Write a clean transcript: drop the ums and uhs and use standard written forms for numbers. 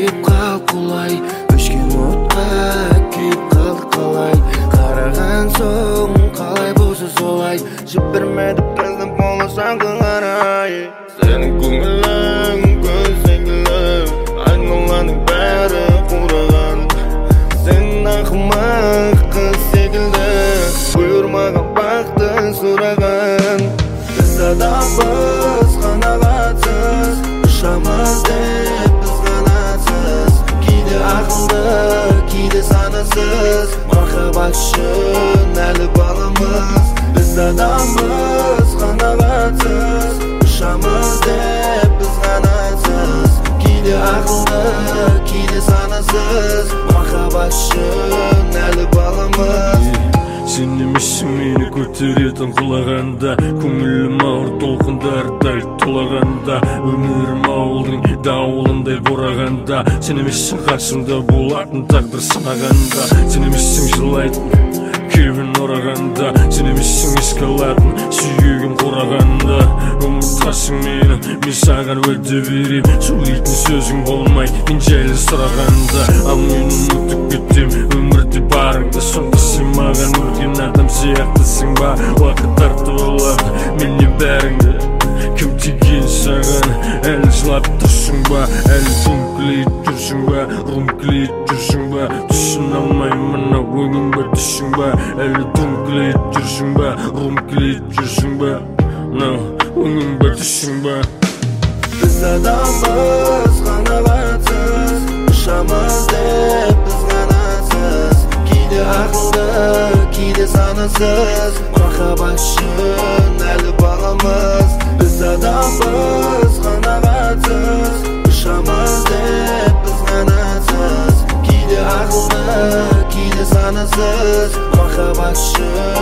кетіп қал құлай, өшкен отқа күйіп қалдық қалай. Қараған соң қалай болса солай, жібермеді біздің болашаққа қарай. Сенің көңілің көз секілді, айналаның бәрі қураған. Сен ақымақ қыз секілді, бұйырмаған бақты сұраған. Біз адамбыз қанағатсыз, ұшамыз деп біз қанатсыз. Кейде ақылды, кейде санасыз, махаббат үшін әлі баламыз. Біз адамбыз қанағатсыз, ұшамыз деп біз қанатсыз. Кейде ақылды, кейде санасыз, махаббат үшін әлі баламыз. Сен емессің мені көтеретін құлағанда, көңілім ауыр толқындардай тулағанда, өмірім ауылдың дауылындай борағанда. Сен емессің қасымда болатын тағдыр сынағанда, сен емессің жылайтын күйбің орағанда, сен емессің еске алатын сүйегім қурағанда. Ұмытқасың мені, мен саған уәде берем, сөйлейтін сөзің болмай мен жайлы сұрағанда. Ал мен ұмытып кетем өмірде барыңды, сонда сен маған өлген адам сияқтысың ба? Уақыт тартып алады менен бәріңді, кім тиген саған? Әлі жылап тұрсың ба? Әлі түнкілейіп жүрсің ба? Рұмкілейіп жүрсің ба? Түсін алмаймын мына өңімбі түсің ба? Әлі түнкілейіп жүрсің ба? Рұмкілейіп жүрсің ба? Өңімбі түсің ба? Біз адамбыз қанағатсыз, ұшамыз деп біз қанатсыз. Кейде ақылды, кейде санасыз, махаббат үшін әлі баламыз. Біз адамбыз қанағатсыз, ұшамыз деп біз қанатсыз. Кейде ақылды, кейде санасыз, махаббат үшін